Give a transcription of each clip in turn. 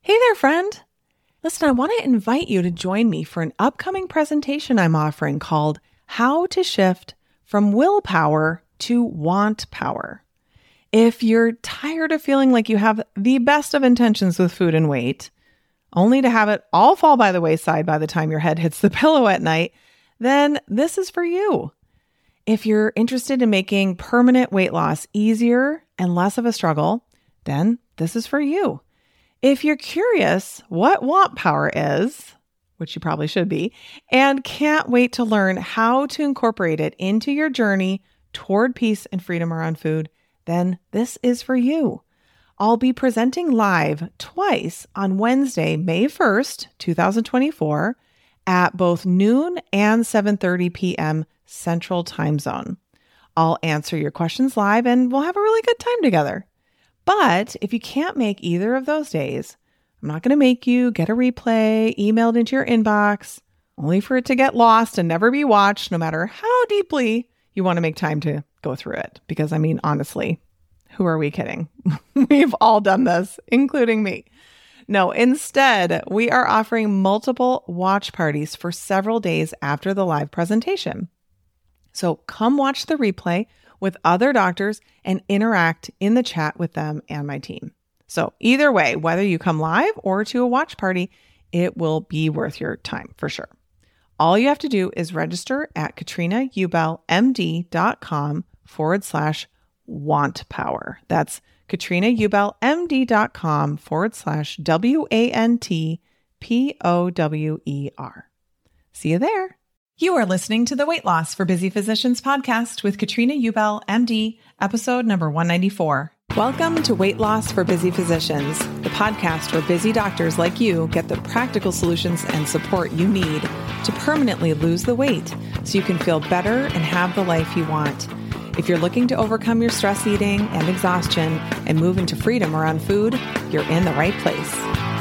Hey there, friend. Listen, I want to invite you to join me for an upcoming presentation I'm offering called How to Shift from Willpower to Want Power. If you're tired of feeling like you have the best of intentions with food and weight, only to have it all fall by the wayside by the time your head hits the pillow at night, then this is for you. If you're interested in making permanent weight loss easier and less of a struggle, then this is for you. If you're curious what want power is, which you probably should be, and can't wait to learn how to incorporate it into your journey toward peace and freedom around food, then this is for you. I'll be presenting live twice on Wednesday, May 1st, 2024, at both noon and 7:30 p.m. Central Time Zone. I'll answer your questions live and we'll have a really good time together. But if you can't make either of those days, I'm not going to make you get a replay emailed into your inbox, only for it to get lost and never be watched, no matter how deeply you want to make time to go through it. Because, I mean, honestly, who are we kidding? We've all done this, including me. No, instead, we are offering multiple watch parties for several days after the live presentation. So come watch the replay with other doctors and interact in the chat with them and my team. So either way, whether you come live or to a watch party, it will be worth your time for sure. All you have to do is register at katrinaubelmd.com/wantpower. That's katrinaubelmd.com/WANTPOWER. See you there. You are listening to the Weight Loss for Busy Physicians podcast with Katrina Ubel, MD, episode number 194. Welcome to Weight Loss for Busy Physicians, the podcast where busy doctors like you get the practical solutions and support you need to permanently lose the weight so you can feel better and have the life you want. If you're looking to overcome your stress eating and exhaustion and move into freedom around food, you're in the right place.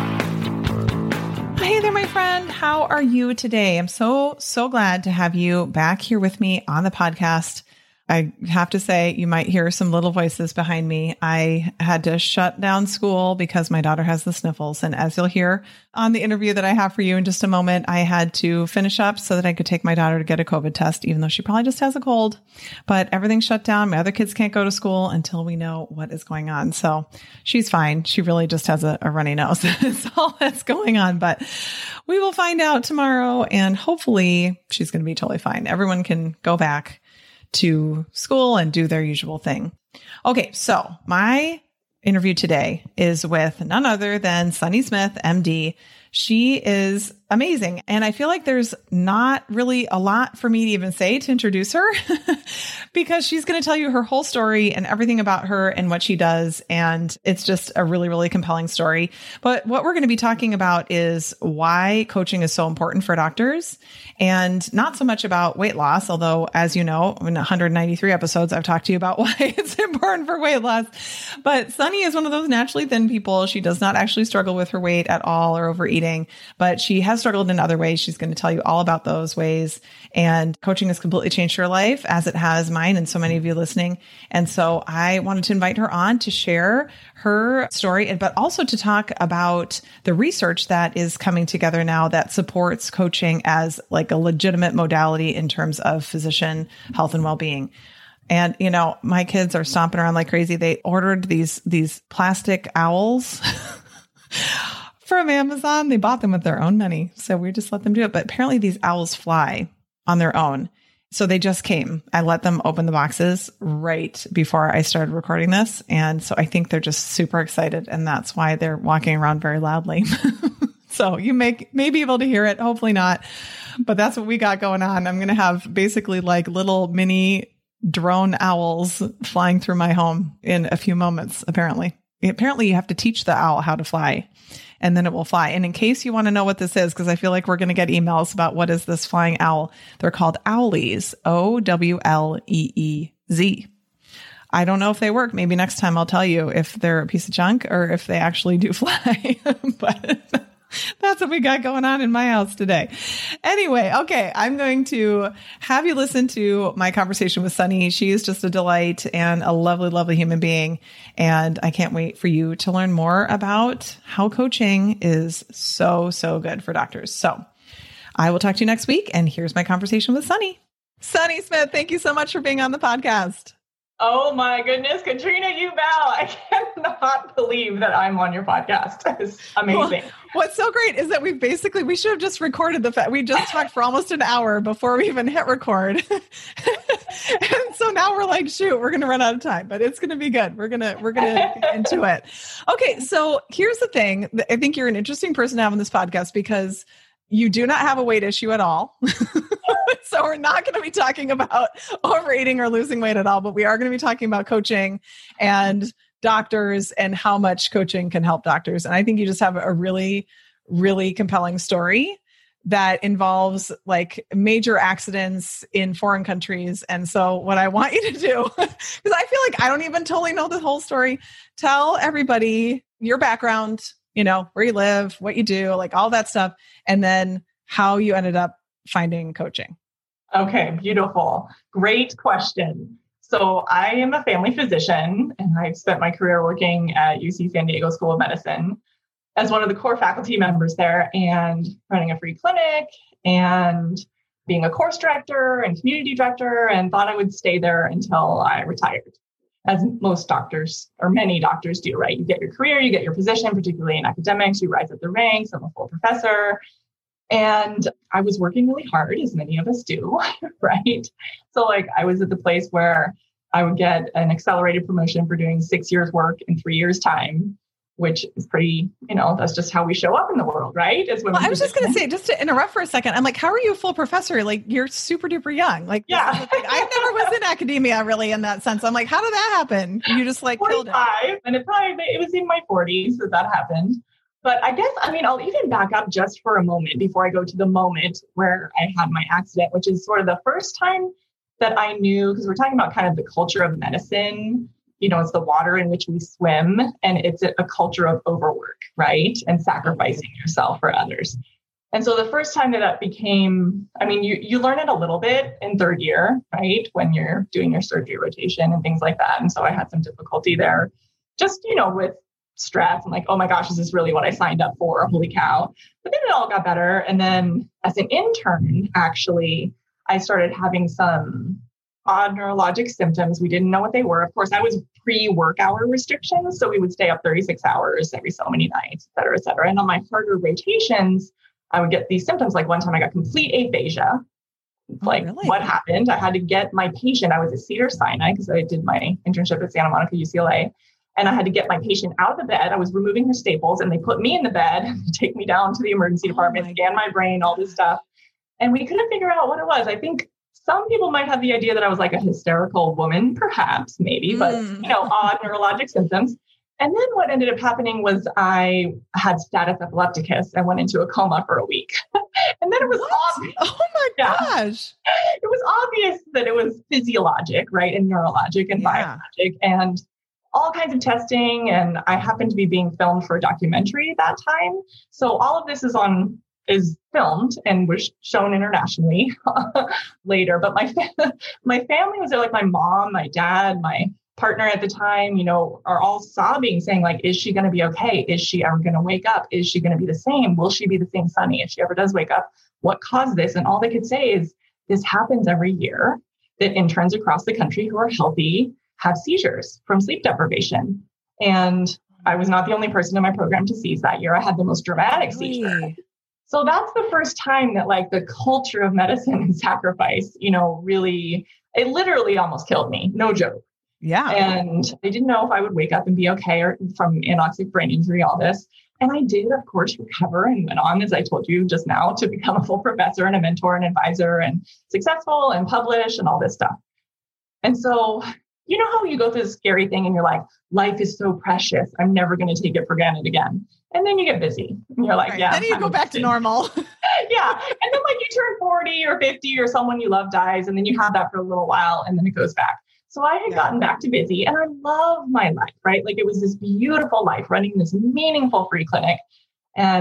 Hey there, my friend. How are you today? I'm so glad to have you back here with me on the podcast. I have to say, you might hear some little voices behind me. I had to shut down school because my daughter has the sniffles. And as you'll hear on the interview that I have for you in just a moment, I had to finish up so that I could take my daughter to get a COVID test, even though she probably just has a cold. But everything's shut down. My other kids can't go to school until we know what is going on. So she's fine. She really just has a runny nose. That's all that's going on. But we will find out tomorrow. And hopefully she's going to be totally fine. Everyone can go back to school and do their usual thing. Okay, so my interview today is with none other than Sunny Smith, MD. She is amazing. And I feel like there's not really a lot for me to even say to introduce her because she's going to tell you her whole story and everything about her and what she does. And it's just a really, really compelling story. But what we're going to be talking about is why coaching is so important for doctors and not so much about weight loss. Although, as you know, in 193 episodes, I've talked to you about why it's important for weight loss. But Sunny is one of those naturally thin people. She does not actually struggle with her weight at all or overeating, but she has struggled in other ways. She's going to tell you all about those ways. And coaching has completely changed her life, as it has mine and so many of you listening. And so I wanted to invite her on to share her story, but also to talk about the research that is coming together now that supports coaching as like a legitimate modality in terms of physician health and well-being. And, you know, my kids are stomping around like crazy. They ordered these plastic owls from Amazon. They bought them with their own money. So we just let them do it. But apparently these owls fly on their own. So they just came. I let them open the boxes right before I started recording this. And so I think they're just super excited. And that's why they're walking around very loudly. So you may be able to hear it. Hopefully not. But that's what we got going on. I'm going to have basically like little mini drone owls flying through my home in a few moments, apparently. Apparently you have to teach the owl how to fly and then it will fly. And in case you want to know what this is, because I feel like we're going to get emails about what is this flying owl, they're called Owleez, Owleez. I don't know if they work. Maybe next time I'll tell you if they're a piece of junk or if they actually do fly. But That's what we got going on in my house today. Anyway, okay, I'm going to have you listen to my conversation with Sunny. She is just a delight and a lovely, lovely human being. And I can't wait for you to learn more about how coaching is so, so good for doctors. So I will talk to you next week. And here's my conversation with Sunny. Sunny Smith, thank you so much for being on the podcast. Oh my goodness, Katrina Ubell. I cannot believe that I'm on your podcast. It's amazing. Well, what's so great is that we should have just recorded the fact we just talked for almost an hour before we even hit record. And so now we're like, shoot, we're going to run out of time, but it's going to be good. We're going to get into it. Okay. So here's the thing. I think you're an interesting person to have on this podcast because you do not have a weight issue at all. So we're not going to be talking about overeating or losing weight at all, but we are going to be talking about coaching and doctors and how much coaching can help doctors. And I think you just have a really, really compelling story that involves like major accidents in foreign countries. And so what I want you to do, because I feel like I don't even totally know the whole story, tell everybody your background, where you live, what you do, like all that stuff, and then how you ended up finding coaching. Okay, beautiful. Great question. So I am a family physician, and I've spent my career working at UC San Diego School of Medicine as one of the core faculty members there and running a free clinic and being a course director and community director, and thought I would stay there until I retired. As most doctors, or many doctors do, right? You get your career, you get your position, particularly in academics, you rise up the ranks, I'm a full professor. And I was working really hard, as many of us do, right? So I was at the place where I would get an accelerated promotion for doing 6 years work in 3 years time, which is pretty, that's just how we show up in the world, right? I was just going to say, just to interrupt for a second, I'm like, how are you a full professor? Like, you're super duper young. Like, yeah. I never was in academia really in that sense. I'm like, how did that happen? You just killed it. And it was in my 40s that happened. But I guess, I'll even back up just for a moment before I go to the moment where I had my accident, which is sort of the first time that I knew, because we're talking about kind of the culture of medicine, it's the water in which we swim, and it's a culture of overwork, right? And sacrificing yourself for others. And so the first time that became, you learn it a little bit in third year, right? When you're doing your surgery rotation and things like that. And so I had some difficulty there, just, with stress and oh my gosh, is this really what I signed up for? Holy cow. But then it all got better. And then as an intern, actually, I started having some odd neurologic symptoms. We didn't know what they were. Of course, I was pre-work hour restrictions. So we would stay up 36 hours every so many nights, et cetera, et cetera. And on my harder rotations, I would get these symptoms. Like one time I got complete aphasia. Really? What happened? I had to get my patient. I was at Cedars-Sinai because I did my internship at Santa Monica, UCLA. And I had to get my patient out of the bed. I was removing her staples and they put me in the bed, take me down to the emergency department, scan my brain, all this stuff. And we couldn't figure out what it was. I think some people might have the idea that I was like a hysterical woman, perhaps, maybe, but odd neurologic symptoms. And then what ended up happening was I had status epilepticus. I went into a coma for a week. And then it was obvious. Oh my gosh. It was obvious that it was physiologic, right? And neurologic and biologic. And all kinds of testing. And I happened to be being filmed for a documentary at that time. So all of this is filmed and was shown internationally later. But my family was there, my mom, my dad, my partner at the time, are all sobbing, saying is she going to be okay? Is she ever going to wake up? Is she going to be the same? Will she be the same Sunny if she ever does wake up? What caused this? And all they could say is this happens every year, that interns across the country who are healthy have seizures from sleep deprivation. And I was not the only person in my program to seize that year. I had the most dramatic seizure. So that's the first time that the culture of medicine and sacrifice, really, it literally almost killed me. No joke. Yeah. And I didn't know if I would wake up and be okay or from anoxic brain injury, all this. And I did, of course, recover and went on, as I told you just now, to become a full professor and a mentor and advisor and successful and publish and all this stuff. And so, you know how you go through this scary thing and you're like, life is so precious. I'm never going to take it for granted again. And then you get busy and you're like, Then you go back to normal. Yeah. And then you turn 40 or 50 or someone you love dies. And then you have that for a little while and then it goes back. So I had gotten back to busy and I love my life, right? It was this beautiful life running this meaningful free clinic. And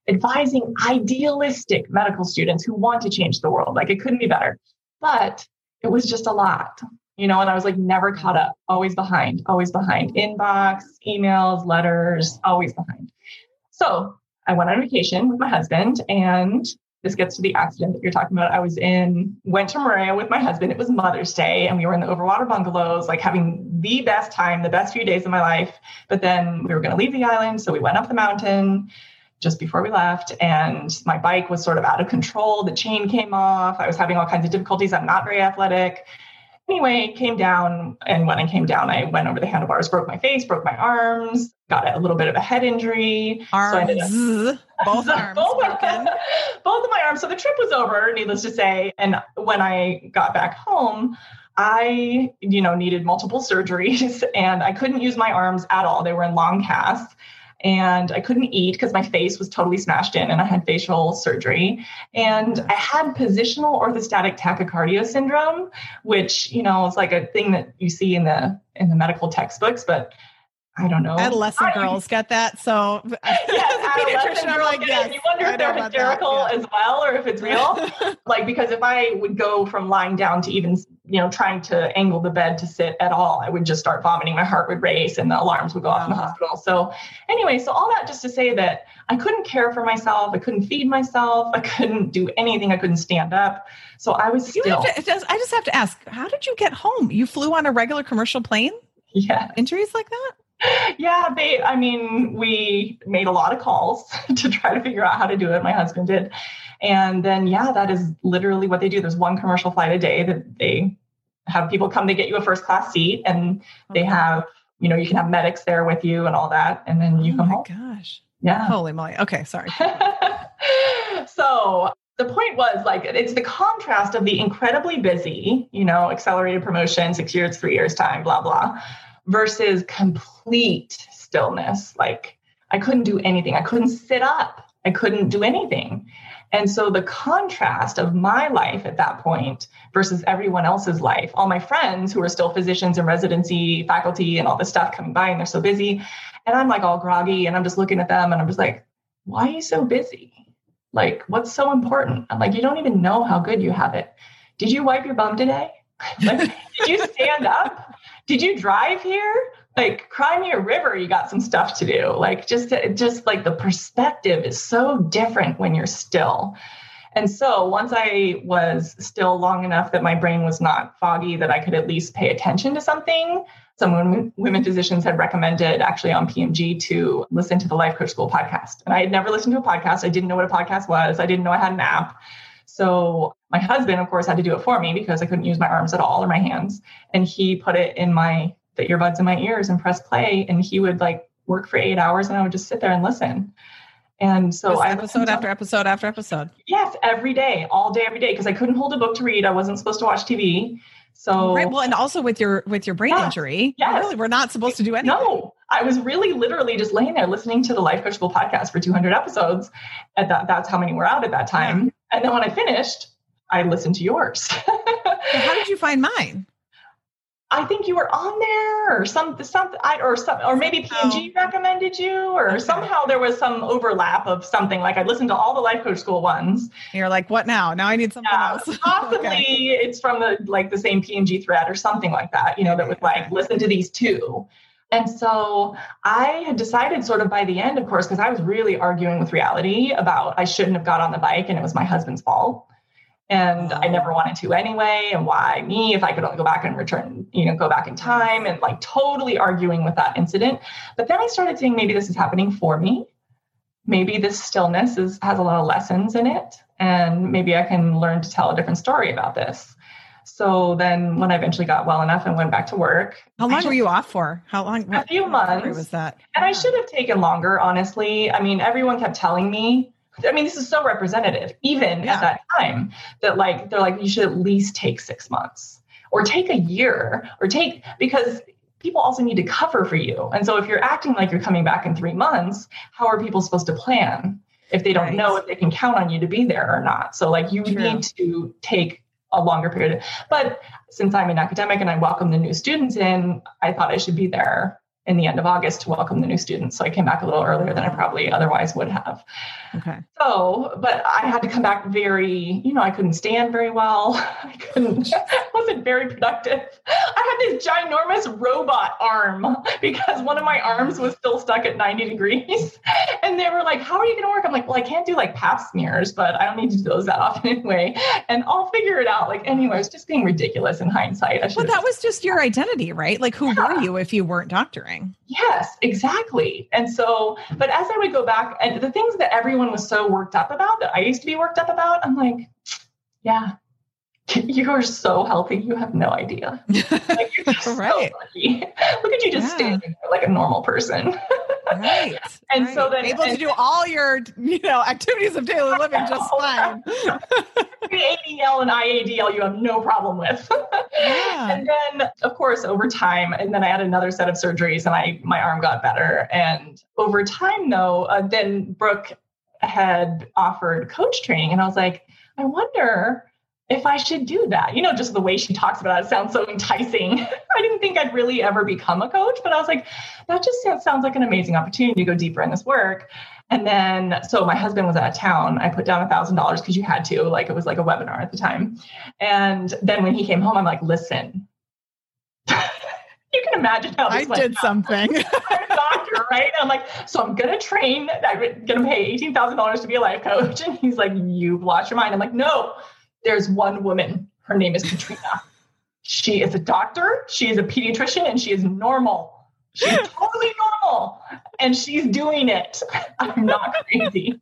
advising idealistic medical students who want to change the world. Like it couldn't be better, but it was just a lot, and I was like never caught up, always behind, inbox, emails, letters, always behind. So I went on vacation with my husband, and this gets to the accident that you're talking about. Went to Moorea with my husband. It was Mother's Day, and we were in the Overwater bungalows, like having the best time, the best few days of my life. But then we were going to leave the island. So we went up the mountain just before we left, and my bike was sort of out of control. The chain came off. I was having all kinds of difficulties. I'm not very athletic. Anyway, came down, and when I came down, I went over the handlebars, broke my face, broke my arms, got a little bit of a head injury. Both arms broken. Both of my arms. So the trip was over, needless to say. And when I got back home, I, needed multiple surgeries, and I couldn't use my arms at all. They were in long casts. And I couldn't eat because my face was totally smashed in, and I had facial surgery. And I had positional orthostatic tachycardia syndrome, which, is like a thing that you see in the medical textbooks, but I don't know. Adolescent girls get that. So adolescent girls get it. You wonder if they're hysterical as well, or if it's real. Because if I would go from lying down to even, trying to angle the bed to sit at all, I would just start vomiting. My heart would race and the alarms would go off in the hospital. So anyway, so all that just to say that I couldn't care for myself. I couldn't feed myself. I couldn't do anything. I couldn't stand up. So I was still. I just have to ask, how did you get home? You flew on a regular commercial plane? Yeah. Injuries like that? Yeah, we made a lot of calls to try to figure out how to do it. My husband did. And then, that is literally what they do. There's one commercial flight a day that they have people come to get you a first class seat, and they have, you can have medics there with you and all that. And then you come home. Oh my gosh. Yeah. Holy moly. Okay. Sorry. So the point was it's the contrast of the incredibly busy, accelerated promotion, 6 years, 3 years time, blah, blah, versus complete stillness. Like I couldn't do anything. I couldn't sit up. I couldn't do anything. And so the contrast of my life at that point versus everyone else's life, all my friends who are still physicians and residency faculty and all this stuff coming by, and they're so busy. And I'm like all groggy, and I'm just looking at them, and I'm just like, why are you so busy? Like, what's so important? I'm like, you don't even know how good you have it. Did you wipe your bum today? Did you stand up? Did you drive here? Cry me a river, you got some stuff to do. Just the perspective is so different when you're still. And so once I was still long enough that my brain was not foggy, that I could at least pay attention to something, some women physicians had recommended actually on PMG to listen to the Life Coach School podcast. And I had never listened to a podcast. I didn't know what a podcast was. I didn't know I had an app. So my husband, of course, had to do it for me because I couldn't use my arms at all or my hands. And he put it in the earbuds in my ears and press play. And he would work for 8 hours, and I would just sit there and listen. And so episode after episode after episode. Yes, every day, all day, every day, because I couldn't hold a book to read. I wasn't supposed to watch TV. So right. Well, and also with your brain injury, really, we're not supposed to do anything. No, I was really literally just laying there listening to the Life Coach School podcast for 200 episodes. That's how many were out at that time. Yeah. And then when I finished, I listened to yours. So how did you find mine? I think you were on there, or maybe PMG recommended you, or somehow there was some overlap of something. I listened to all the Life Coach School ones. And you're like, what now? Now I need something else. Possibly it's from the same PMG thread or something like that. That would listen to these two. And so I had decided sort of by the end, of course, because I was really arguing with reality about I shouldn't have got on the bike and it was my husband's fault. And I never wanted to anyway. And why me if I could only go back and return, go back in time, and totally arguing with that incident. But then I started saying, maybe this is happening for me. Maybe this stillness has a lot of lessons in it. And maybe I can learn to tell a different story about this. So then when I eventually got well enough and went back to work. How long were you off for? How long? A few months. Was that? And I should have taken longer, honestly. I mean, everyone kept telling me, this is so representative, even at that time, that they're like, you should at least take 6 months or take a year because people also need to cover for you. And so if you're acting like you're coming back in 3 months, how are people supposed to plan if they don't know if they can count on you to be there or not? So you need to take a longer period. But since I'm an academic and I welcome the new students in, I thought I should be there in the end of August to welcome the new students. So I came back a little earlier than I probably otherwise would have. Okay. So, but I had to come back very, I couldn't stand very well. Wasn't very productive. I had this ginormous robot arm because one of my arms was still stuck at 90 degrees. And they were like, how are you going to work? I'm like, well, I can't do like pap smears, but I don't need to do those that often anyway. And I'll figure it out. Like, anyway, it's just being ridiculous in hindsight. But that was just your identity, right? Like, who were you if you weren't doctoring? Yes, exactly. And so, but as I would go back, and the things that everyone was so worked up about, that I used to be worked up about, I'm like, yeah, you are so healthy. You have no idea. Like, you're just right. So lucky. Look at you just standing there like a normal person. Right. And so then able to do all your, activities of daily living just fine. The ADL and IADL you have no problem with. Yeah. And then, of course, over time, and then I had another set of surgeries and my arm got better. And over time, though, then Brooke had offered coach training. And I was like, I wonder if I should do that. Just the way she talks about it sounds so enticing. I didn't think I'd really ever become a coach, but I was like, that just sounds like an amazing opportunity to go deeper in this work. And then, so my husband was out of town. I put down $1,000 because you had to, like, it was like a webinar at the time. And then when he came home, I'm like, listen, you can imagine how this I did something. I'm a doctor, right? I'm like, so I'm going to train. I'm going to pay $18,000 to be a life coach. And he's like, you've lost your mind. I'm like, no. There's one woman. Her name is Katrina. She is a doctor. She is a pediatrician, and she is normal. She's totally normal, and she's doing it. I'm not crazy.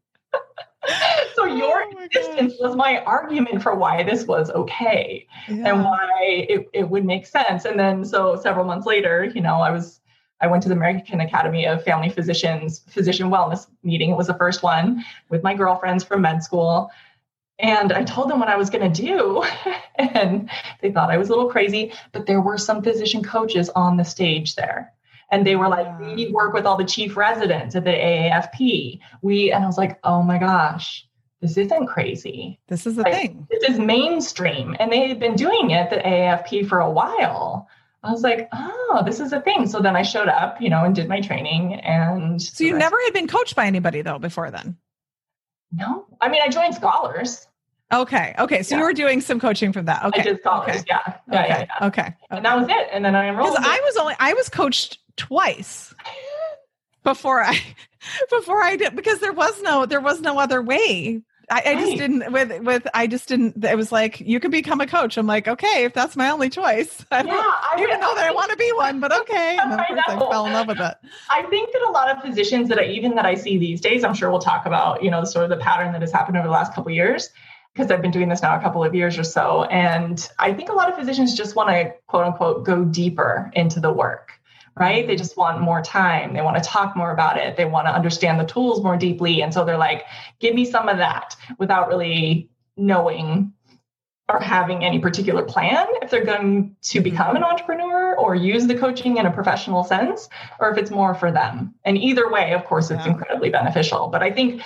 So your existence was my argument for why this was okay and why it would make sense. And then, so several months later, I went to the American Academy of Family Physicians physician wellness meeting. It was the first one with my girlfriends from med school. And I told them what I was going to do, and they thought I was a little crazy, but there were some physician coaches on the stage there. And they were like, we work with all the chief residents at the AAFP. And I was like, oh my gosh, this isn't crazy. This is the thing. This is mainstream. And they had been doing it at the AAFP for a while. I was like, oh, this is a thing. So then I showed up, and did my training. And so you never had been coached by anybody though before then? No. I mean, I joined Scholars. Okay. So you were doing some coaching from that. Okay. I did Scholars. Okay. Yeah. Okay. And that was it. And then I enrolled. I was coached twice before I did, because there was no other way. I just didn't, it was like, you can become a coach. I'm like, okay, if that's my only choice. I don't know that I want to be one, but okay. And then of course I fell in love with it. I think that a lot of physicians that I see these days, I'm sure we'll talk about, sort of the pattern that has happened over the last couple of years, because I've been doing this now a couple of years or so. And I think a lot of physicians just want to, quote unquote, go deeper into the work. Right? They just want more time. They want to talk more about it. They want to understand the tools more deeply. And so they're like, give me some of that, without really knowing or having any particular plan if they're going to become an entrepreneur or use the coaching in a professional sense, or if it's more for them. And either way, of course, it's incredibly beneficial. But I think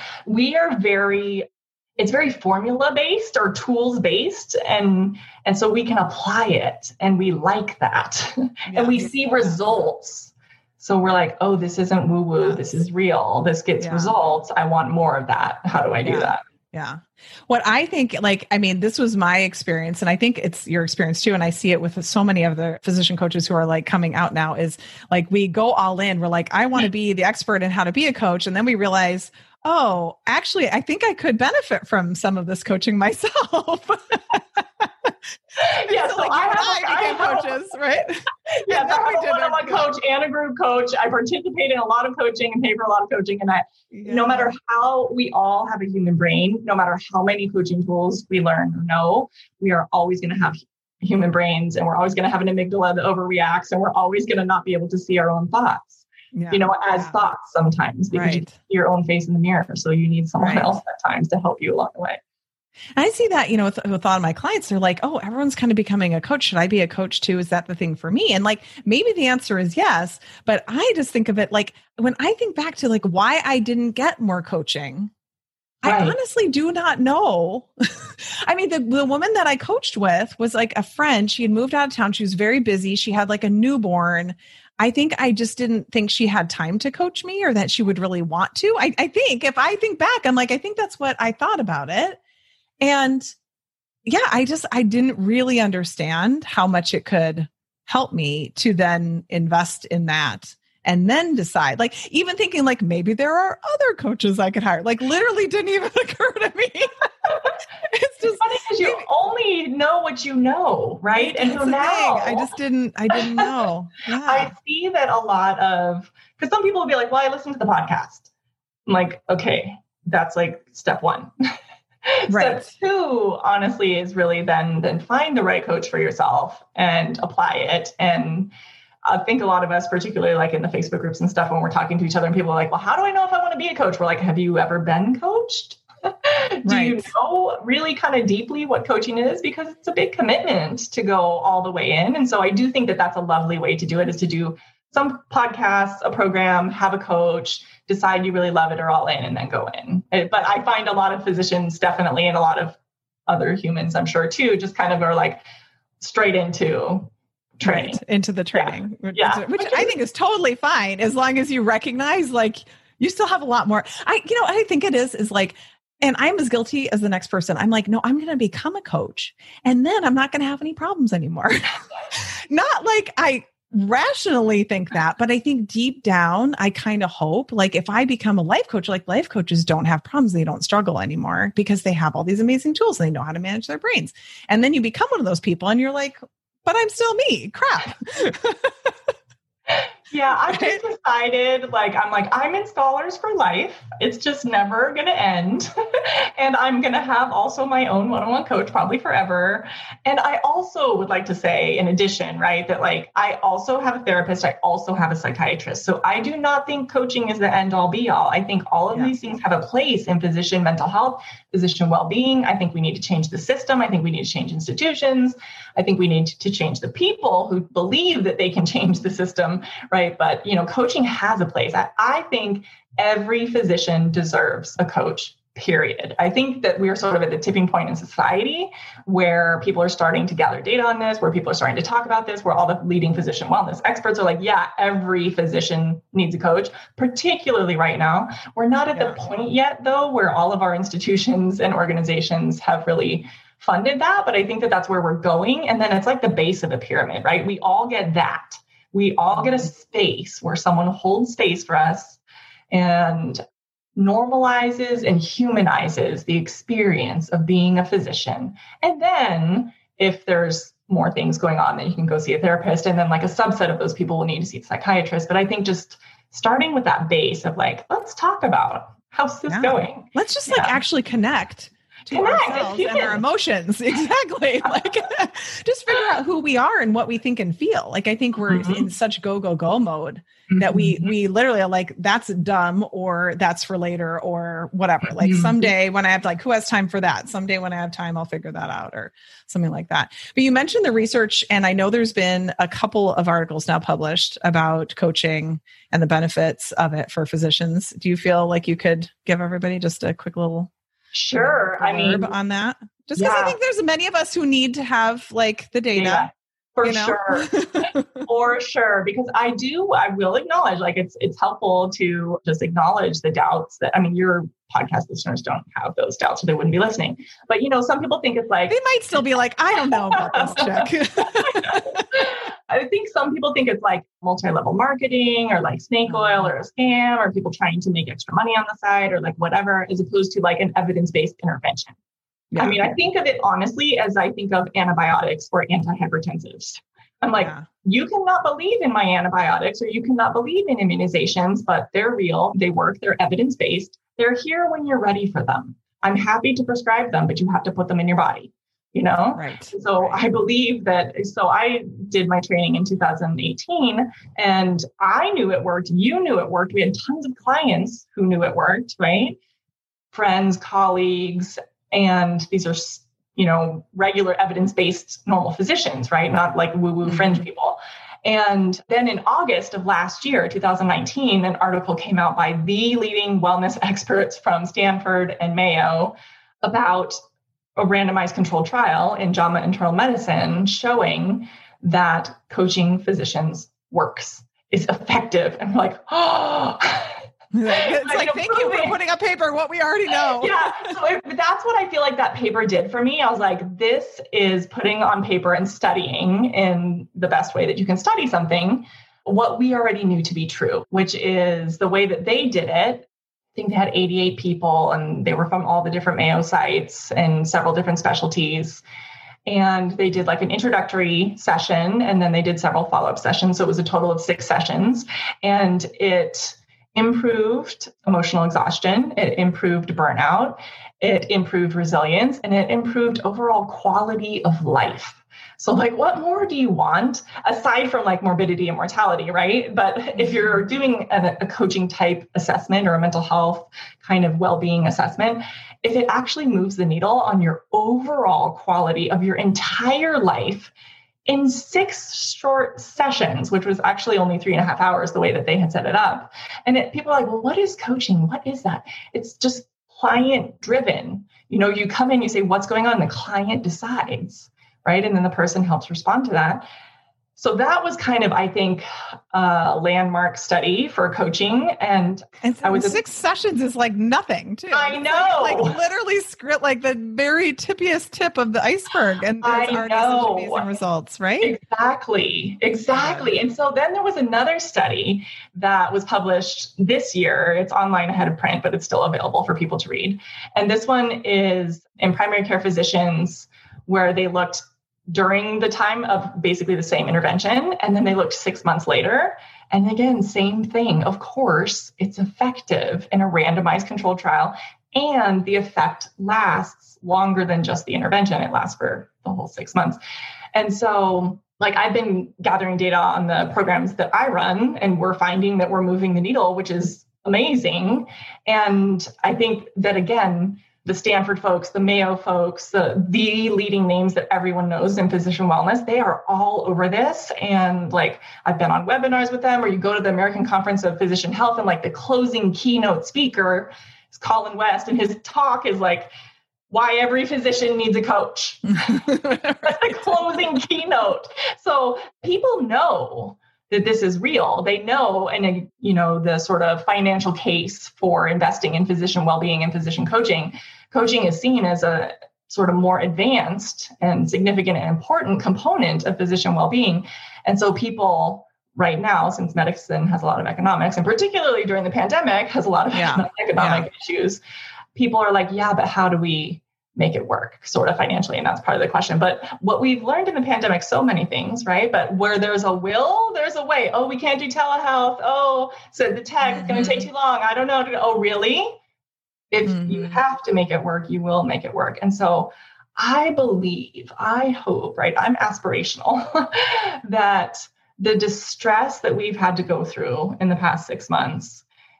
it's very formula based or tools based. And so we can apply it, and we like that. And we see results. So we're like, oh, this isn't woo woo. This is real. This gets results. I want more of that. How do I do that? Yeah. What I think, this was my experience, and I think it's your experience too. And I see it with so many of the physician coaches who are like coming out now, is like, we go all in. We're like, I want to be the expert in how to be a coach. And then we realize, oh, actually, I think I could benefit from some of this coaching myself. Yeah, so I became coaches, right? Yeah, I'm a one-on-one coach and a group coach. I participate in a lot of coaching and pay for a lot of coaching. And no matter how, we all have a human brain, no matter how many coaching tools we learn or know, we are always going to have human brains, and we're always going to have an amygdala that overreacts, and we're always going to not be able to see our own thoughts. As thoughts sometimes, because you see your own face in the mirror. So you need someone else at times to help you along the way. I see that, with a lot of my clients, they're like, oh, everyone's kind of becoming a coach. Should I be a coach too? Is that the thing for me? And like, maybe the answer is yes, but I just think of it like, when I think back to like why I didn't get more coaching, I honestly do not know. I mean, the woman that I coached with was like a friend. She had moved out of town. She was very busy. She had like a newborn. I think I just didn't think she had time to coach me or that she would really want to. I think if I think back, I'm like, I think that's what I thought about it. And yeah, I didn't really understand how much it could help me to then invest in that and then decide, like, even thinking like maybe there are other coaches I could hire, like literally didn't even occur to me. It's just funny because you only know what you know, right? And so now I didn't know. Yeah. I see that a lot of, because some people will be like, well, I listened to the podcast. I'm like, okay, that's like step one. Right. Step two, honestly, is really then find the right coach for yourself and apply it. And I think a lot of us, particularly like in the Facebook groups and stuff, when we're talking to each other and people are like, well, how do I know if I want to be a coach? We're like, have you ever been coached? Do you know really kind of deeply what coaching is? Because it's a big commitment to go all the way in. And so I do think that that's a lovely way to do it, is to do some podcasts, a program, have a coach, decide you really love it or all in, and then go in. But I find a lot of physicians definitely, and a lot of other humans, I'm sure too, just kind of are like straight into training. Right, into the training, yeah. Which I think is totally fine, as long as you recognize like you still have a lot more. I think it is like, and I'm as guilty as the next person. I'm like, no, I'm going to become a coach and then I'm not going to have any problems anymore. Not like I rationally think that, but I think deep down, I kind of hope, like, if I become a life coach, like, life coaches don't have problems. They don't struggle anymore because they have all these amazing tools. And they know how to manage their brains. And then you become one of those people and you're like, but I'm still me. Crap. Yeah, I've just decided, I'm in Scholars for life. It's just never going to end. And I'm going to have also my own one-on-one coach probably forever. And I also would like to say, in addition, right, that like, I also have a therapist. I also have a psychiatrist. So I do not think coaching is the end all be all. I think all of these things have a place in physician mental health, physician well-being. I think we need to change the system. I think we need to change institutions. I think we need to change the people who believe that they can change the system, right? But, coaching has a place. I think every physician deserves a coach, period. I think that we're sort of at the tipping point in society where people are starting to gather data on this, where people are starting to talk about this, where all the leading physician wellness experts are like, yeah, every physician needs a coach, particularly right now. We're not at the point yet, though, where all of our institutions and organizations have really funded that. But I think that that's where we're going. And then it's like the base of the pyramid, right? We all get that. We all get a space where someone holds space for us and normalizes and humanizes the experience of being a physician. And then if there's more things going on, then you can go see a therapist. And then like a subset of those people will need to see a psychiatrist. But I think just starting with that base of like, let's talk about how's this going? Let's just like actually connect to ourselves and our emotions. Exactly. Like just figure out who we are and what we think and feel. Like, I think we're in such go mode that we literally are like, that's dumb, or that's for later, or whatever. Like someday when I have who has time for that? Someday when I have time, I'll figure that out, or something like that. But you mentioned the research, and I know there's been a couple of articles now published about coaching and the benefits of it for physicians. Do you feel like you could give everybody just a quick little blurb on that? Just because I think there's many of us who need to have like the data. For sure. For sure. Because I will acknowledge, like, it's helpful to just acknowledge the doubts that, your podcast listeners don't have those doubts, or they wouldn't be listening. But, some people think it's like, they might still be like, I don't know about this, check. I think some people think it's like multi-level marketing, or like snake oil, or a scam, or people trying to make extra money on the side, or like whatever, as opposed to like an evidence-based intervention. Yeah. I think of it honestly as I think of antibiotics or antihypertensives. I'm like, you cannot believe in my antibiotics, or you cannot believe in immunizations, but they're real. They work. They're evidence-based. They're here when you're ready for them. I'm happy to prescribe them, but you have to put them in your body, Right. So I believe that. So I did my training in 2018 and I knew it worked. You knew it worked. We had tons of clients who knew it worked, right? Friends, colleagues. And these are, regular evidence-based normal physicians, right? Not like woo-woo fringe people. And then in August of last year, 2019, an article came out by the leading wellness experts from Stanford and Mayo about a randomized controlled trial in JAMA Internal Medicine showing that coaching physicians works. is effective. And we're like, oh, it's like, thank you for putting on paper what we already know. Yeah. So that's what I feel like that paper did for me. I was like, this is putting on paper and studying in the best way that you can study something, what we already knew to be true, which is the way that they did it. I think they had 88 people and they were from all the different Mayo sites and several different specialties. And they did like an introductory session and then they did several follow-up sessions. So it was a total of 6 sessions, and it improved emotional exhaustion, it improved burnout, it improved resilience, and it improved overall quality of life. So like, what more do you want aside from like morbidity and mortality, right? But if you're doing a coaching type assessment or a mental health kind of well-being assessment, if it actually moves the needle on your overall quality of your entire life in 6 short sessions, which was actually only 3.5 hours, the way that they had set it up. And people are like, well, what is coaching? What is that? It's just client driven. You come in, you say, what's going on? The client decides, right? And then the person helps respond to that. So that was kind of, I think, a landmark study for coaching. And I was 6 sessions is like nothing too. I know. Like literally script, like the very tippiest tip of the iceberg. And there's already such amazing results, right? Exactly. And so then there was another study that was published this year. It's online ahead of print, but it's still available for people to read. And this one is in primary care physicians, where they looked during the time of basically the same intervention. And then they looked 6 months later. And again, same thing. Of course, it's effective in a randomized controlled trial. And the effect lasts longer than just the intervention. It lasts for the whole 6 months. And so like I've been gathering data on the programs that I run, and we're finding that we're moving the needle, which is amazing. And I think that, again, the Stanford folks, the Mayo folks, the leading names that everyone knows in physician wellness, they are all over this. And like, I've been on webinars with them, or you go to the American Conference of Physician Health, and like the closing keynote speaker is Colin West. And his talk is like, why every physician needs a coach. That's the closing keynote. So people know that this is real. They know, and the sort of financial case for investing in physician well-being and physician coaching. Coaching is seen as a sort of more advanced and significant and important component of physician well-being. And so people right now, since medicine has a lot of economics, and particularly during the pandemic has a lot of economic issues, people are like, yeah, but how do we make it work sort of financially? And that's part of the question. But what we've learned in the pandemic, so many things, right? But where there's a will, there's a way. Oh, we can't do telehealth. Oh, so the tech is going to take too long. I don't know. Oh, really? If you have to make it work, you will make it work. And so I believe, I hope, right? I'm aspirational that the distress that we've had to go through in the past 6 months,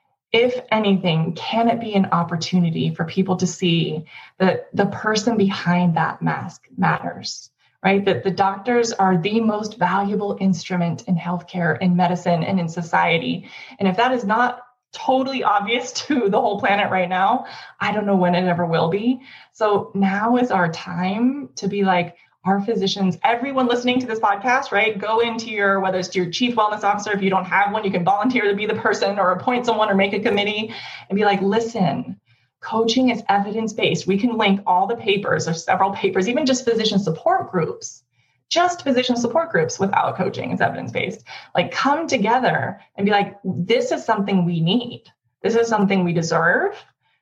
if anything, can it be an opportunity for people to see that the person behind that mask matters, right? That the doctors are the most valuable instrument in healthcare, in medicine, and in society. And if that is not totally obvious to the whole planet right now, I don't know when it ever will be. So now is our time to be like, our physicians, everyone listening to this podcast, right? Go into whether it's your chief wellness officer, if you don't have one, you can volunteer to be the person or appoint someone or make a committee and be like, listen, coaching is evidence-based. We can link all the papers or several papers, even just physician support groups. Just physician support groups without coaching is evidence-based. Like, come together and be like, this is something we need. This is something we deserve.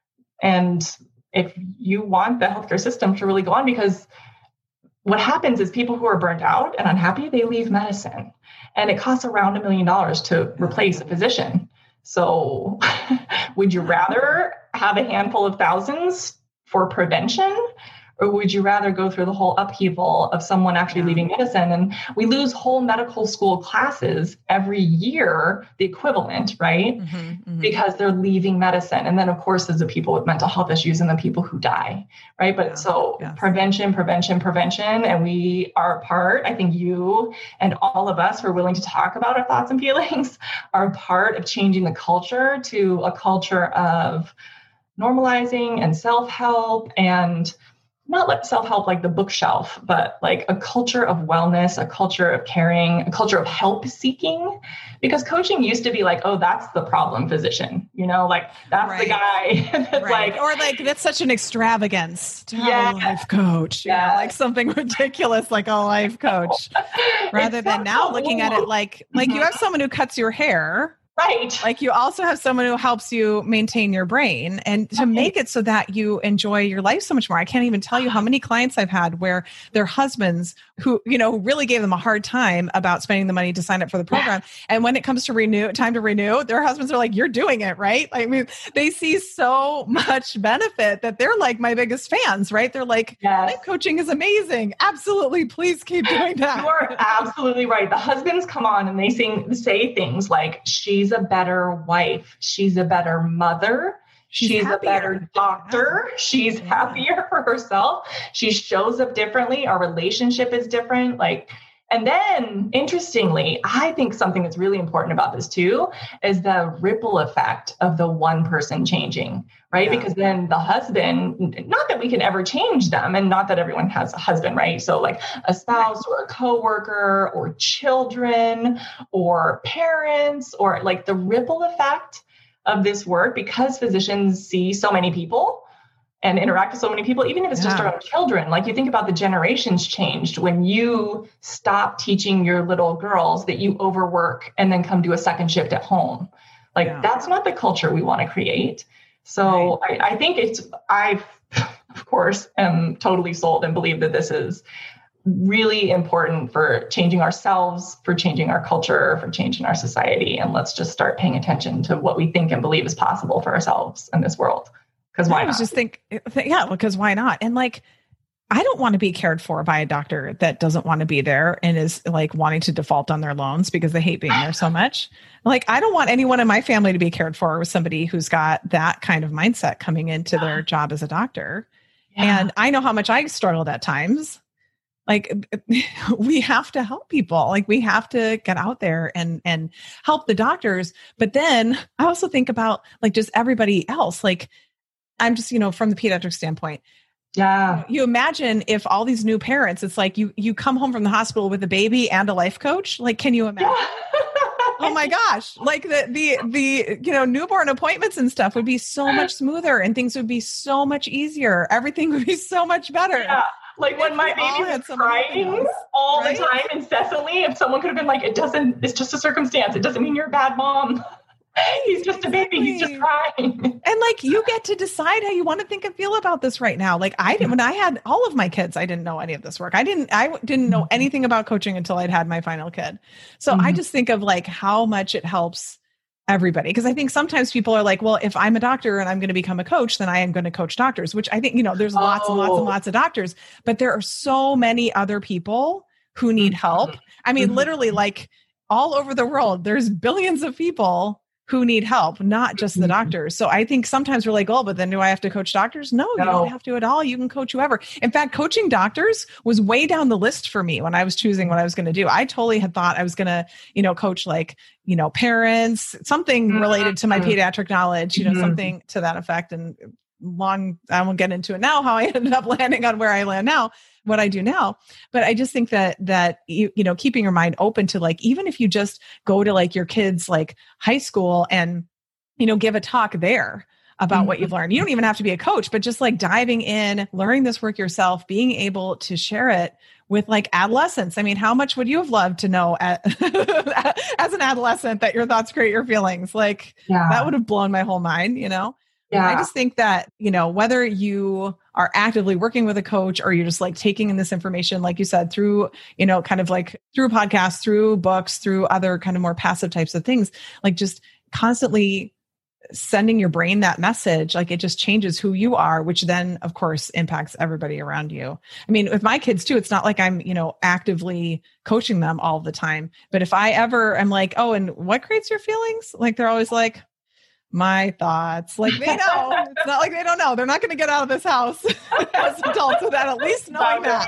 And if you want the healthcare system to really go on, because what happens is people who are burned out and unhappy, they leave medicine. And it costs around $1 million to replace a physician. So would you rather have a handful of thousands for prevention? Or would you rather go through the whole upheaval of someone actually leaving medicine? And we lose whole medical school classes every year, the equivalent, right? Because they're leaving medicine. And then, of course, there's the people with mental health issues and the people who die, right? But prevention. And we are part, I think you and all of us who are willing to talk about our thoughts and feelings are part of changing the culture to a culture of normalizing and self-help and not like self-help like the bookshelf, but like a culture of wellness, a culture of caring, a culture of help seeking. Because coaching used to be like, oh, that's the problem physician, like that's the guy that's like, or like, that's such an extravagance to have a life coach, like something ridiculous, like a life coach, rather than now looking at it like you have someone who cuts your hair. Right. Like you also have someone who helps you maintain your brain and to make it so that you enjoy your life so much more. I can't even tell you how many clients I've had where their husbands who, really gave them a hard time about spending the money to sign up for the program. And when it comes to time to renew, their husbands are like, you're doing it, right? I mean, they see so much benefit that they're like my biggest fans, right? They're like, life coaching is amazing. Absolutely. Please keep doing that. You are absolutely right. The husbands come on and they say things like, she's a better wife. She's a better mother. She's a better doctor. She's happier for herself. She shows up differently. Our relationship is different. And then interestingly, I think something that's really important about this too is the ripple effect of the one person changing, right? Yeah. Because then the husband, not that we can ever change them and not that everyone has a husband, right? So like a spouse or a coworker or children or parents or like the ripple effect of this work, because physicians see so many people and interact with so many people, even if it's just our own children. Like you think about the generations changed when you stop teaching your little girls that you overwork and then come do a second shift at home. That's not the culture we want to create. So I think I of course am totally sold and believe that this is really important for changing ourselves, for changing our culture, for changing our society. And let's just start paying attention to what we think and believe is possible for ourselves in this world. Because why not? Because why not? And I don't want to be cared for by a doctor that doesn't want to be there and is wanting to default on their loans because they hate being there so much. I don't want anyone in my family to be cared for with somebody who's got that kind of mindset coming into their job as a doctor. Yeah. And I know how much I struggled at times. We have to help people. We have to get out there and help the doctors. But then I also think about just everybody else. I'm just, from the pediatric standpoint. Yeah. You imagine if all these new parents, it's like you come home from the hospital with a baby and a life coach. Can you imagine? Yeah. Oh my gosh. The newborn appointments and stuff would be so much smoother and things would be so much easier. Everything would be so much better. Yeah. When my baby was crying all the time incessantly, if someone could have been it's just a circumstance. It doesn't mean you're a bad mom. He's just a baby. He's just crying. And you get to decide how you want to think and feel about this right now. I didn't, when I had all of my kids, I didn't know any of this work. I didn't know anything about coaching until I'd had my final kid. So I just think of how much it helps everybody. Because I think sometimes people are well, if I'm a doctor and I'm going to become a coach, then I am going to coach doctors, which I think, there's lots and lots and lots of doctors, but there are so many other people who need help. I mean, literally all over the world, there's billions of people who need help, not just the doctors. So I think sometimes we're oh, but then do I have to coach doctors? No, you don't have to at all. You can coach whoever. In fact, coaching doctors was way down the list for me when I was choosing what I was going to do. I totally had thought I was going to, coach parents, something related to my pediatric knowledge, something to that effect. And I won't get into it now, how I ended up landing on where I land now, what I do now. But I just think that keeping your mind open to even if you just go to your kids' high school and, give a talk there about what you've learned. You don't even have to be a coach, but just diving in, learning this work yourself, being able to share it with adolescents. I mean, how much would you have loved to know as an adolescent that your thoughts create your feelings? That would have blown my whole mind, Yeah. I just think that, whether you are actively working with a coach or you're just taking in this information, like you said, through, through podcasts, through books, through other kind of more passive types of things, just constantly sending your brain that message, it just changes who you are, which then of course impacts everybody around you. I mean, with my kids too, it's not like I'm, actively coaching them all the time, but if I ever am oh, and what creates your feelings? They're always My thoughts. Like they know. It's not like they don't know. They're not going to get out of this house as adults without at least knowing that.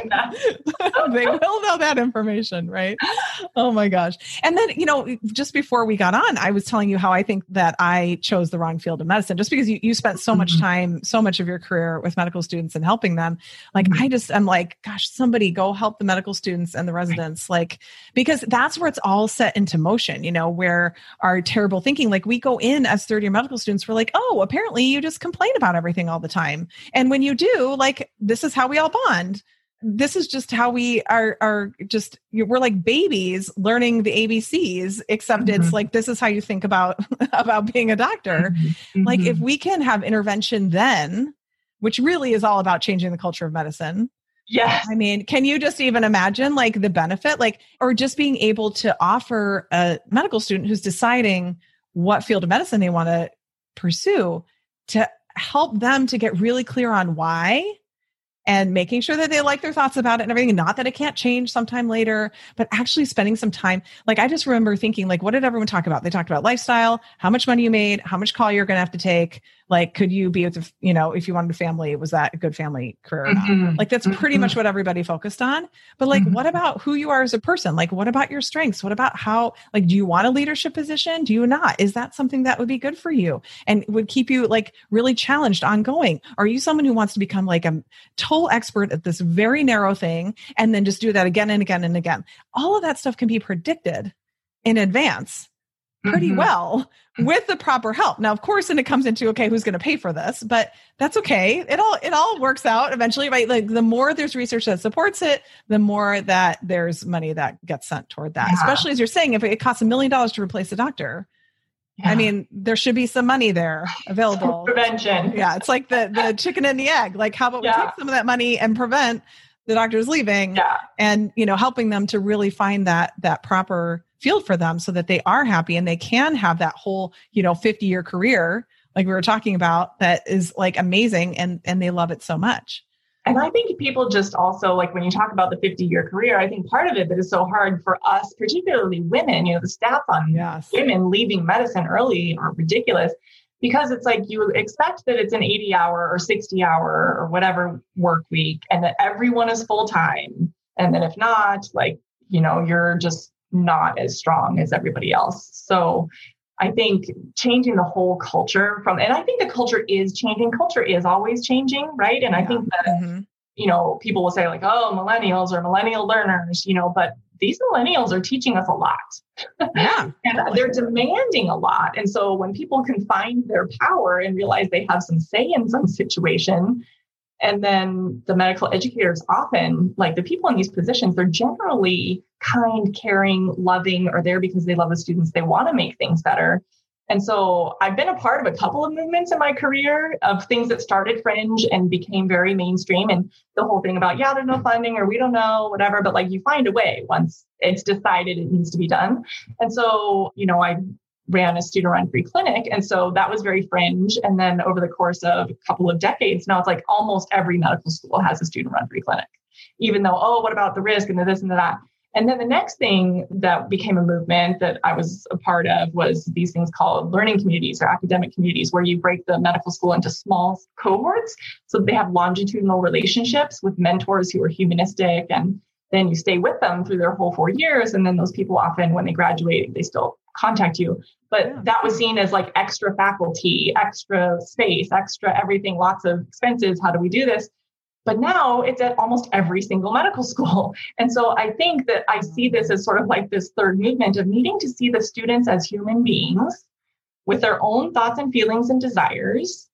They will know that information, right? Oh my gosh. And then, just before we got on, I was telling you how I think that I chose the wrong field of medicine, just because you spent so much time, so much of your career with medical students and helping them. Like, I'm like, gosh, somebody go help the medical students and the residents, like, because that's where it's all set into motion, where our terrible thinking, like we go in as third year medical students, we're like, oh, apparently you just complain about everything all the time. And when you do, like, this is how we all bond. This is just how we are just, we're like babies learning the ABCs, except it's like, this is how you think about being a doctor. Like if we can have intervention then, which really is all about changing the culture of medicine. Yes. I mean, can you just even imagine like the benefit, like, or just being able to offer a medical student who's deciding what field of medicine they want to pursue to help them to get really clear on why and making sure that they like their thoughts about it and everything. Not that it can't change sometime later, but actually spending some time. Like, I just remember thinking, like, what did everyone talk about? They talked about lifestyle, how much money you made, how much call you're going to have to take. Like, could you be with, if you wanted a family, was that a good family career or not? Like, that's pretty much what everybody focused on. But like, what about who you are as a person? Like, what about your strengths? What about how, like, do you want a leadership position? Do you not? Is that something that would be good for you and would keep you like really challenged ongoing? Are you someone who wants to become like a total expert at this very narrow thing and then just do that again and again and again? All of that stuff can be predicted in advance pretty well with the proper help. Now, of course, then it comes into, okay, who's going to pay for this? But that's okay. It all works out eventually, right? Like the more there's research that supports it, the more that there's money that gets sent toward that. Especially as you're saying, if it costs $1 million to replace a doctor, I mean, there should be some money there available. Prevention. Yeah. It's like the chicken and the egg. Like, how about we take some of that money and prevent the doctors leaving and, helping them to really find that proper field for them so that they are happy and they can have that whole, 50-year career, like we were talking about, that is like amazing and they love it so much. And I think people just also, like when you talk about the 50-year career, I think part of it that is so hard for us, particularly women, the stats on women leaving medicine early are ridiculous because it's like you expect that it's an 80-hour or 60-hour or whatever work week and that everyone is full-time. And then if not, like, you're just not as strong as everybody else. So I think changing the whole culture and I think the culture is changing. Culture is always changing, right? And I think that, people will say like, oh, millennials or millennial learners, but these millennials are teaching us a lot. Yeah. And they're demanding a lot. And so when people can find their power and realize they have some say in some situation, and then the medical educators often, like the people in these positions, they're generally kind, caring, loving, or there because they love the students. They want to make things better. And so I've been a part of a couple of movements in my career of things that started fringe and became very mainstream. And the whole thing about, there's no funding or we don't know, whatever, but like you find a way once it's decided it needs to be done. And so, I ran a student-run free clinic. And so that was very fringe. And then over the course of a couple of decades, now it's like almost every medical school has a student-run free clinic, even though, what about the risk and the this and the that? And then the next thing that became a movement that I was a part of was these things called learning communities or academic communities, where you break the medical school into small cohorts. So they have longitudinal relationships with mentors who are humanistic, and then you stay with them through their whole 4 years. And then those people often, when they graduate, they still contact you. But that was seen as like extra faculty, extra space, extra everything, lots of expenses. How do we do this? But now it's at almost every single medical school. And so I think that I see this as sort of like this third movement of needing to see the students as human beings with their own thoughts and feelings and desires.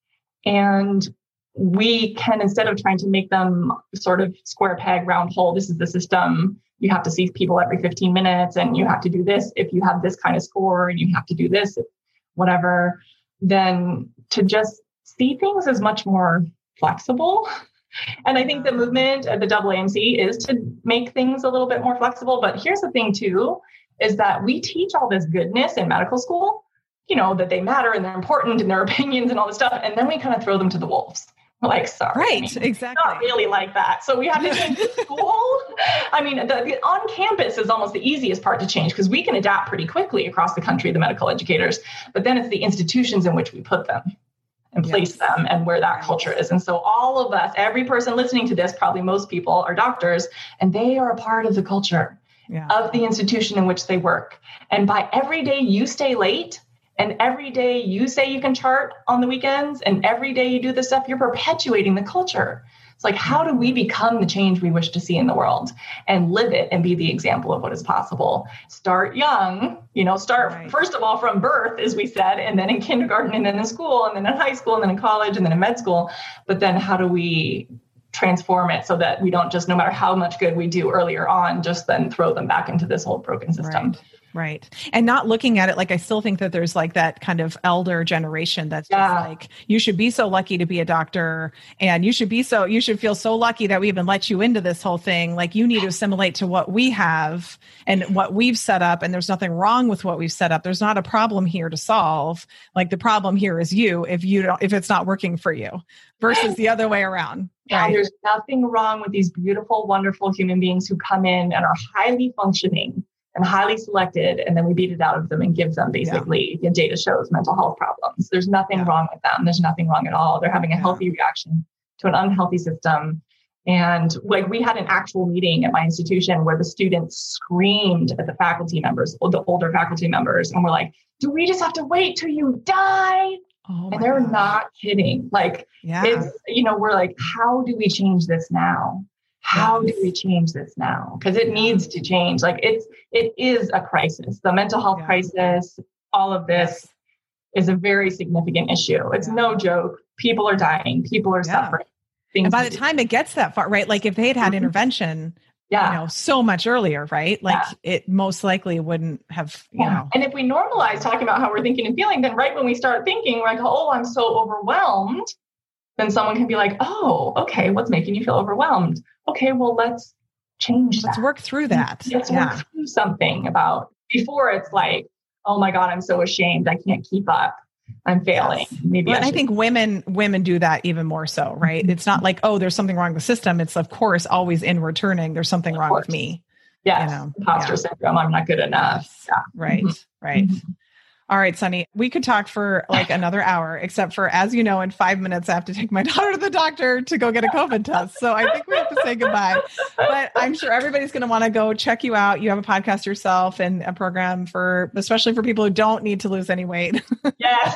And we can, instead of trying to make them sort of square peg, round hole, this is the system, you have to see people every 15 minutes and you have to do this if you have this kind of score and you have to do this, whatever, then to just see things as much more flexible. And I think the movement at the AAMC is to make things a little bit more flexible. But here's the thing too, is that we teach all this goodness in medical school, that they matter and they're important and their opinions and all this stuff. And then we kind of throw them to the wolves. Like, sorry. Right, exactly. Not really like that. So we have to change the school. I mean, the on campus is almost the easiest part to change because we can adapt pretty quickly across the country, the medical educators, but then it's the institutions in which we put them and place them and where that culture is. And so all of us, every person listening to this, probably most people are doctors, and they are a part of the culture of the institution in which they work. And by every day you stay late, and every day you say you can chart on the weekends, and every day you do this stuff, you're perpetuating the culture. It's like, how do we become the change we wish to see in the world and live it and be the example of what is possible? Start young, start first of all from birth, as we said, and then in kindergarten and then in school and then in high school and then in college and then in med school. But then how do we transform it so that we don't just, no matter how much good we do earlier on, just then throw them back into this whole broken system. Right. And not looking at it like, I still think that there's like that kind of elder generation that's just like, you should be so lucky to be a doctor, and you should feel so lucky that we even let you into this whole thing. Like, you need to assimilate to what we have and what we've set up. And there's nothing wrong with what we've set up. There's not a problem here to solve. Like, the problem here is you, if it's not working for you, versus the other way around. Yeah, there's nothing wrong with these beautiful, wonderful human beings who come in and are highly functioning and highly selected, and then we beat it out of them and give them basically, the data shows, mental health problems. There's nothing wrong with them. There's nothing wrong at all. They're having a healthy reaction to an unhealthy system. And like, we had an actual meeting at my institution where the students screamed at the faculty members, the older faculty members, and we're like, do we just have to wait till you die? And they're not kidding. Like, it's, we're like, how do we change this now? How do we change this now? Because it needs to change. Like, it is a crisis. The mental health crisis, all of this is a very significant issue. It's no joke. People are dying. People are suffering. And by the time it gets that far, right? Like, if they had had intervention, so much earlier, right? Like, it most likely wouldn't have, And if we normalize talking about how we're thinking and feeling, then right when we start thinking like, oh, I'm so overwhelmed, then someone can be like, oh, okay, what's making you feel overwhelmed? Okay, well, let's change that. Let's work through that. Let's work through something about, before it's like, oh my God, I'm so ashamed. I can't keep up. I'm failing. Maybe I think women do that even more so, right? It's not like, oh, there's something wrong with the system. It's, of course, always inward turning. There's something wrong with me. Yes. Imposter syndrome. I'm not good enough. Right. Right. All right, Sunny, we could talk for like another hour, except for, as you know, in 5 minutes, I have to take my daughter to the doctor to go get a COVID test. So I think we have to say goodbye, but I'm sure everybody's going to want to go check you out. You have a podcast yourself and a program especially for people who don't need to lose any weight. Yes.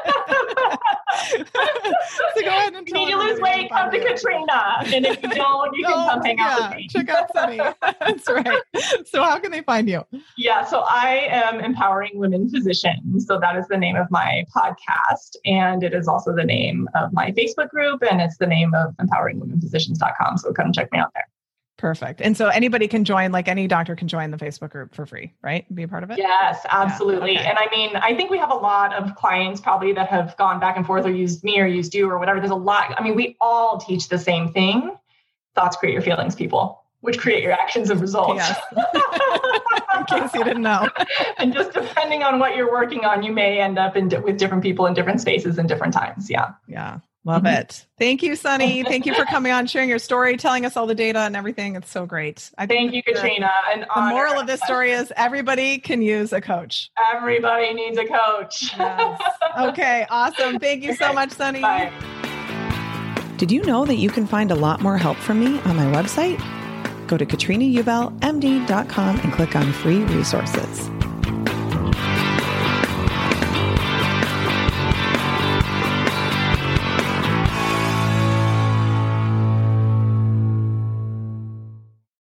So go ahead and if you need to lose weight, come to Katrina. And if you don't, you can come hang out with me. Check out Sunny. That's right. So how can they find you? Yeah. So I am Empowering Women Physicians. So that is the name of my podcast. And it is also the name of my Facebook group. And it's the name of empoweringwomenphysicians.com. So come check me out there. Perfect. And so anybody can join, like any doctor can join the Facebook group for free, right? Be a part of it? Yes, absolutely. Yeah, okay. And I mean, I think we have a lot of clients probably that have gone back and forth or used me or used you or whatever. There's a lot. I mean, we all teach the same thing. Thoughts create your feelings, people, which create your actions and results. Yes. In case you didn't know. And just depending on what you're working on, you may end up with different people in different spaces and different times. Yeah. Yeah. Love it. Thank you, Sunny. Thank you for coming on, sharing your story, telling us all the data and everything. It's so great. Thank you, Katrina. The moral of this story is everybody can use a coach. Everybody needs a coach. Yes. Okay, awesome. Thank you so much, Sunny. Bye. Did you know that you can find a lot more help from me on my website? Go to KatrinaUbelMD.com and click on free resources.